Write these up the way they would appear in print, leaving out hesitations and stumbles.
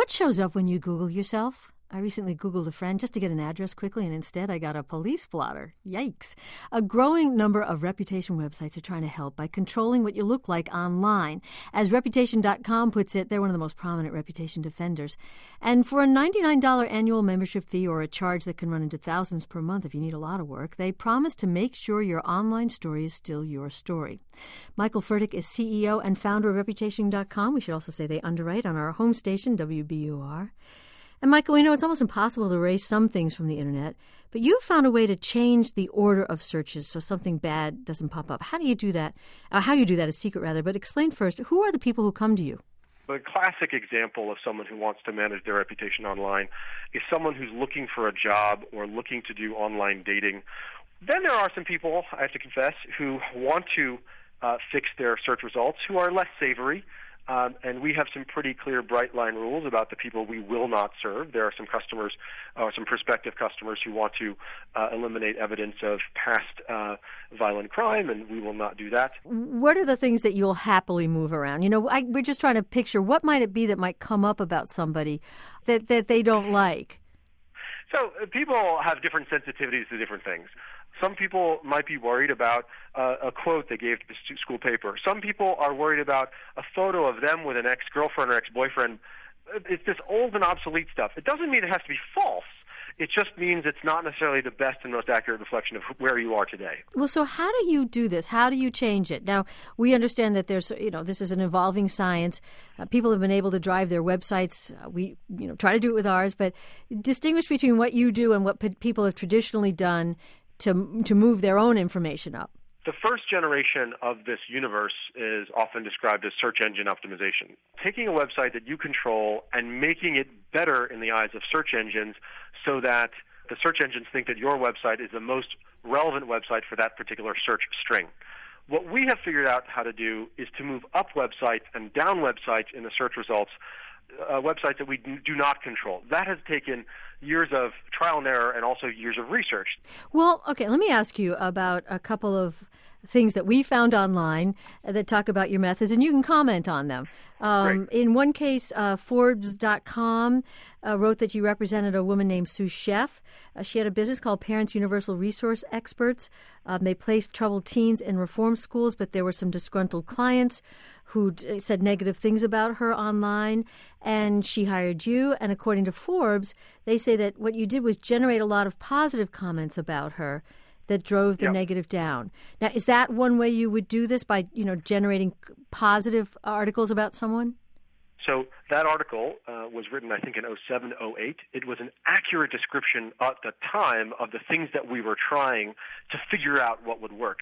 What shows up when you Google yourself? I recently Googled a friend just to get an address quickly, and instead I got a police blotter. Yikes. A growing number of reputation websites are trying to help by controlling what you look like online. As Reputation.com puts it, they're one of the most prominent reputation defenders. And for a $99 annual membership fee or a charge that can run into thousands per month if you need a lot of work, they promise to make sure your online story is still your story. Michael Furtick is CEO and founder of Reputation.com. We should also say they underwrite on our home station, WBUR. And Michael, we know it's almost impossible to erase some things from the internet, but you've found a way to change the order of searches so something bad doesn't pop up. How do you do that? How you do that is secret, rather. But explain first, who are the people who come to you? The classic example of someone who wants to manage their reputation online is someone who's looking for a job or looking to do online dating. Then there are some people, I have to confess, who want to fix their search results, who are less savory. And we have some pretty clear, bright-line rules about the people we will not serve. There are some customers, some prospective customers who want to eliminate evidence of past violent crime, and we will not do that. What are the things that you'll happily move around? You know, we're just trying to picture what might it be that might come up about somebody that they don't like. So people have different sensitivities to different things. Some people might be worried about a quote they gave to the school paper. Some people are worried about a photo of them with an ex-girlfriend or ex-boyfriend. It's this old and obsolete stuff. It doesn't mean it has to be false. It just means it's not necessarily the best and most accurate reflection of where you are today. Well, so how do you do this? How do you change it? Now, we understand that there's, this is an evolving science. People have been able to drive their websites. We, try to do it with ours, but distinguish between what you do and what people have traditionally done to move their own information up. The first generation of this universe is often described as search engine optimization. Taking a website that you control and making it better in the eyes of search engines so that the search engines think that your website is the most relevant website for that particular search string. What we have figured out how to do is to move up websites and down websites in the search results, websites that we do not control. That has taken years of trial and error and also years of research. Well, okay, let me ask you about a couple of things that we found online that talk about your methods, and you can comment on them. In one case, Forbes.com wrote that you represented a woman named Sue Sheff. She had a business called Parents Universal Resource Experts. They placed troubled teens in reform schools, but there were some disgruntled clients who said negative things about her online, and she hired you. And according to Forbes, they say that what you did was generate a lot of positive comments about her that drove the negative down. Now, is that one way you would do this, by generating positive articles about someone? So that article was written, I think, in 07, 08. It was an accurate description at the time of the things that we were trying to figure out what would work.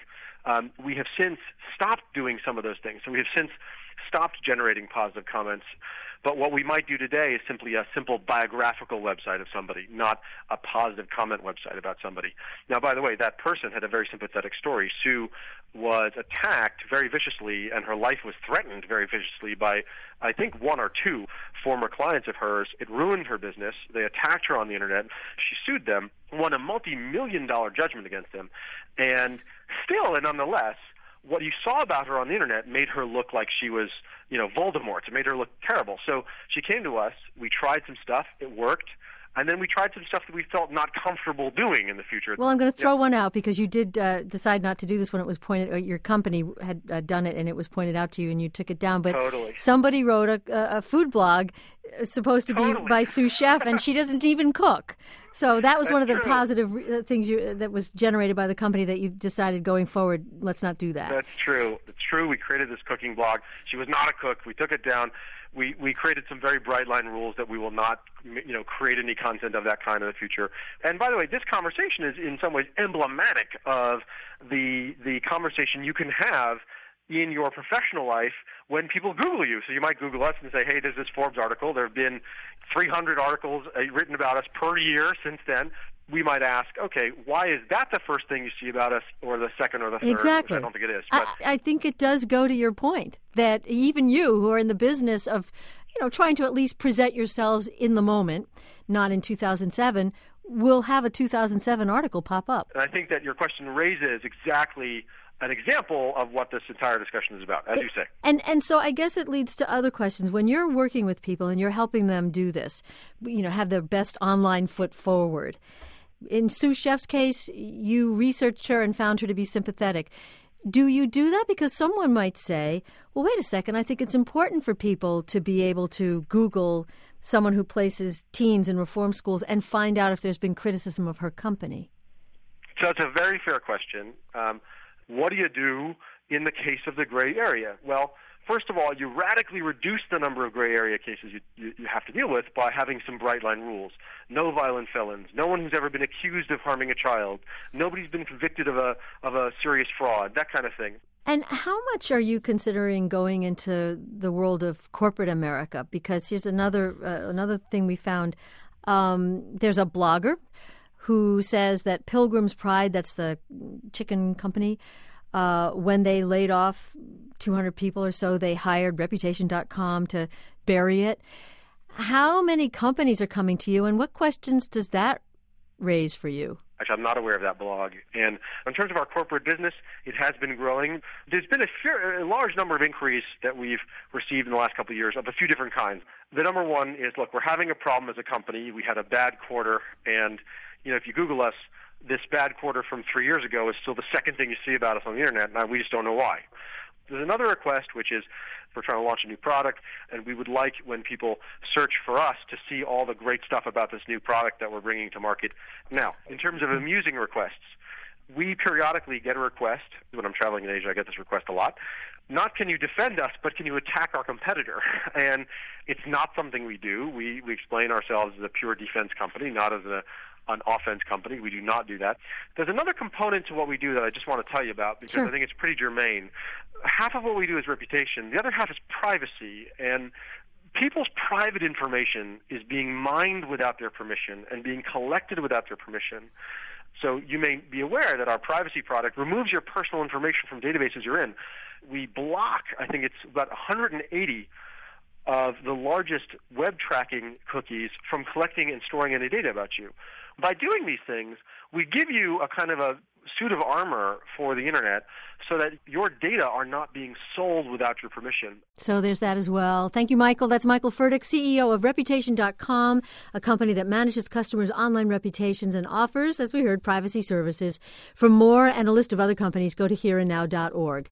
We have since stopped doing some of those things. So we have since stopped generating positive comments. But what we might do today is simply a simple biographical website of somebody, not a positive comment website about somebody. Now, by the way, that person had a very sympathetic story. Sue was attacked very viciously, and her life was threatened very viciously by, I think, one or two former clients of hers. It ruined her business. They attacked her on the internet. She sued them, won a multi-million-dollar judgment against them, and still and nonetheless, what you saw about her on the internet made her look like she was, Voldemort. It made her look terrible. So she came to us. We tried some stuff. It worked. And then we tried some stuff that we felt not comfortable doing in the future. Well, I'm going to throw one out because you did decide not to do this when it was pointed, or your company had done it and it was pointed out to you and you took it down. But somebody wrote a food blog supposed to be by Sue Sheff, and she doesn't even cook. So that was one of the positive things that was generated by the company that you decided going forward, let's not do that. That's true. It's true. We created this cooking blog. She was not a cook. We took it down. We created some very bright line rules that we will not, create any content of that kind in the future. And by the way, this conversation is in some ways emblematic of the conversation you can have in your professional life when people Google you. So you might Google us and say, hey, there's this Forbes article. There have been 300 articles written about us per year since then. We might ask, okay, why is that the first thing you see about us, or the second or the third? Exactly. Which I don't think it is. But I think it does go to your point that even you, who are in the business of, trying to at least present yourselves in the moment, not in 2007, will have a 2007 article pop up. And I think that your question raises exactly an example of what this entire discussion is about, as you say. And so I guess it leads to other questions. When you're working with people and you're helping them do this, have their best online foot forward. In Sue Chef's case, you researched her and found her to be sympathetic. Do you do that? Because someone might say, well, wait a second, I think it's important for people to be able to Google someone who places teens in reform schools and find out if there's been criticism of her company. So it's a very fair question. What do you do in the case of the gray area? Well, first of all, you radically reduce the number of gray area cases you have to deal with by having some bright line rules. No violent felons, no one who's ever been accused of harming a child, nobody's been convicted of a serious fraud, that kind of thing. And how much are you considering going into the world of corporate America? Because here's another thing we found. There's a blogger who says that Pilgrim's Pride, that's the chicken company, when they laid off 200 people or so, they hired Reputation.com to bury it. How many companies are coming to you, and what questions does that raise for you? Actually, I'm not aware of that blog. And in terms of our corporate business, it has been growing. There's been a large number of inquiries that we've received in the last couple of years of a few different kinds. The number one is, look, we're having a problem as a company. We had a bad quarter, and if you Google us, this bad quarter from 3 years ago is still the second thing you see about us on the internet, and we just don't know why. There's another request, which is we're trying to launch a new product, and we would like when people search for us to see all the great stuff about this new product that we're bringing to market. Now, in terms of amusing requests, we periodically get a request. When I'm traveling in Asia, I get this request a lot. Not can you defend us, but can you attack our competitor? And it's not something we do. We explain ourselves as a pure defense company, not as an offense company. We do not do that. There's another component to what we do that I just want to tell you about because Sure. I think it's pretty germane. Half of what we do is reputation. The other half is privacy. And people's private information is being mined without their permission and being collected without their permission. So you may be aware that our privacy product removes your personal information from databases you're in. We block, I think it's about 180 of the largest web tracking cookies from collecting and storing any data about you. By doing these things, we give you a kind of a suit of armor for the internet so that your data are not being sold without your permission. So there's that as well. Thank you, Michael. That's Michael Furtick, CEO of Reputation.com, a company that manages customers' online reputations and offers, as we heard, privacy services. For more and a list of other companies, go to hereandnow.org.